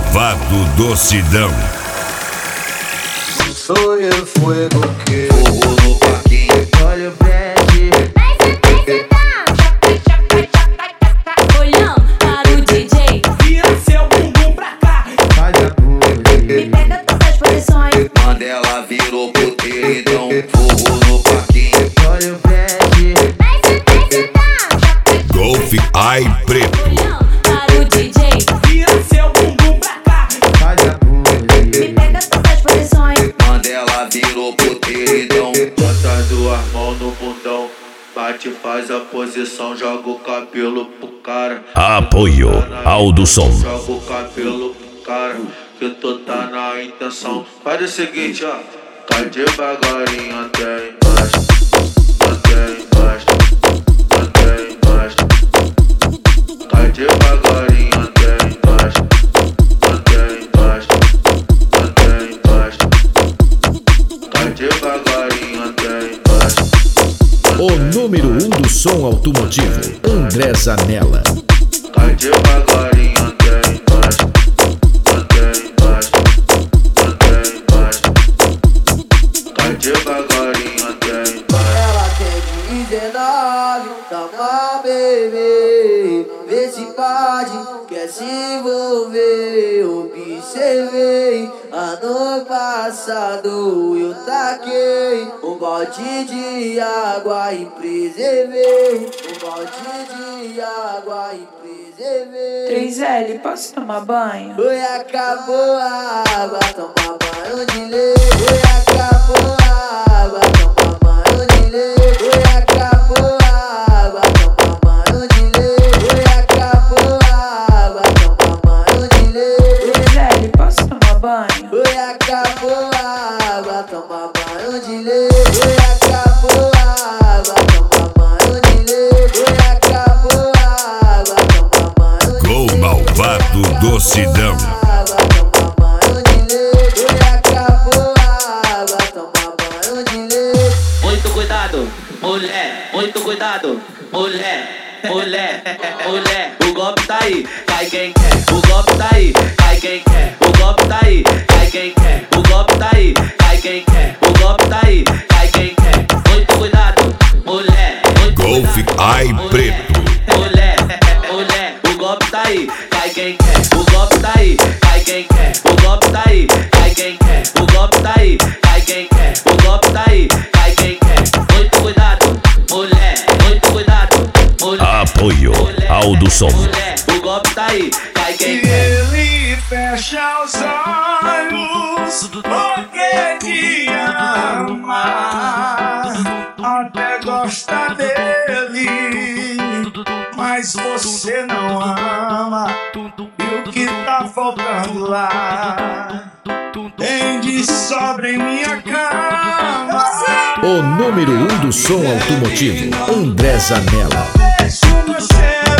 malvado docidão. Soy el fuego que fogo no parquinho. Olha o Fred. Olhão para o DJ. Vira seu bumbum pra cá. Faz a pose. Me pega todas as posições. Mandela virou puteiro, então fogo no parquinho. Olha o Fred. Golf Ai Preto. Olhão para o DJ. Vira seu bumbum pra cá. Faz a pose. Me pega todas as posições. Mandela virou puteiro, então Bota as duas mãos no bundão, bate, faz a posição, joga o cabelo pro cara. Apoio Aldo Som. Joga o cabelo pro cara, que tu tá na intenção. Faz o seguinte, ó, cai devagarinho até embaixo, até embaixo, até embaixo. Cai devagarinho até embaixo, até embaixo, até embaixo. Cai devagarinho até embaixo. O número 1 do som automotivo, André Zanella. Cai devagarinho até embaixo, até embaixo, até embaixo. Cai devagarinho até embaixo. Ela tem 19, toma bebê. Vê se pode, quer se envolver. Observei, ano passado eu taquei um balde de água e preservei. Um balde de água e preservei. 3L, posso tomar banho? Oi, acabou a água, toma banho de lei. Oi, acabou a água, toma banho de lei. Oi, acabou a água, toma banho de lei. Oi, acabou a água, toma banho de lei. 3L, posso tomar banho? Oi, acabou a água, toma banho de lei. Oi, acabou a água, toma banho de lei. Oi, acabou a água, toma banho de lei. Gol malvado docidão. Água, toma banho de lei. Oi, acabou a água, toma banho de lei. Muito cuidado, mulher, muito cuidado, mulher, mulher, mulher. O golpe tá aí, cai quem quer. O golpe tá aí, cai quem quer. O golpe tá aí, cai quem quer. O golpe tá aí, cai quem quer. O golpe tá aí, cai quem quer. Muito cuidado, mulher, muito Golf cuidado, Ai mulher, Preto. mulher, mulher. O golpe tá aí, cai quem quer. O golpe tá aí, cai quem quer. O golpe tá aí, cai quem quer. O golpe tá aí, cai quem quer. O golpe tá aí, cai quem quer. Muito cuidado, mulher, muito cuidado, mulher. Apoio Aldo Som. Mulher, o golpe tá aí, cai quem quer. Ele fecha os olhos porque te ama, até gosta dele, mas você não ama. E o que tá faltando lá tem de sobra em minha cama. O número 1 do som automotivo, André Zanella. Beijo no cheiro.